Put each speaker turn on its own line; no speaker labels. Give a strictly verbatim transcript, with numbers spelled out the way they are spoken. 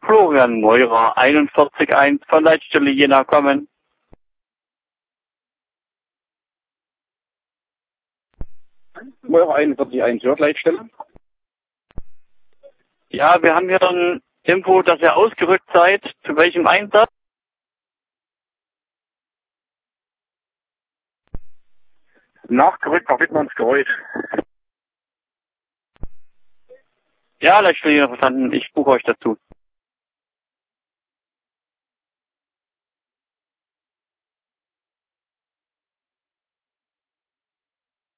Florian Meurer, einundvierzig eins von Leitstelle Jena kommen.
Meurer einundvierzig eins, hört Leitstelle?
Ja, wir haben hier ein Info, dass ihr ausgerückt seid. Zu welchem Einsatz?
Nachgerückt nach Wittmannsgeräusch.
Ja, Leitstelle Jena verstanden. Ich buche euch dazu.